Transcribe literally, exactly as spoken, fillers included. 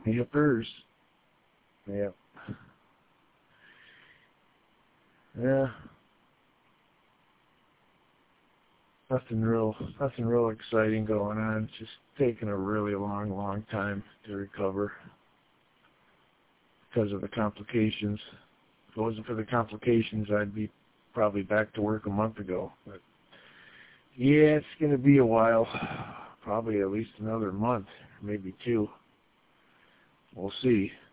Yippers. Yep. Yeah. Nothing real, nothing real exciting going on. It's just taking a really long, long time to recover because of the complications. If it wasn't for the complications, I'd be probably back to work a month ago. But yeah, it's going to be a while. Probably at least another month, maybe two. We'll see.